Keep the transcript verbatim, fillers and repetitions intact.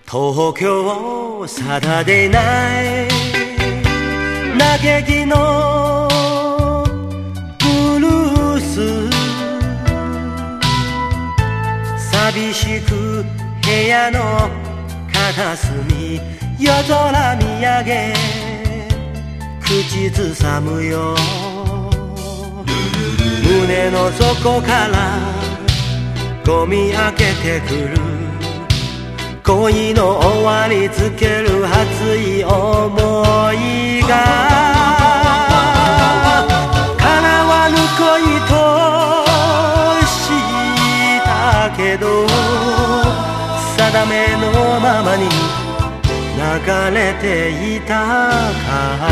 東京サタデーナイト嘆きのブルース寂しく部屋の片隅夜空見上げ口ずさむよ胸の底からこみ上げてくる恋の終わりつける熱い想いが叶わぬ恋としたけど定めのままに流れていたか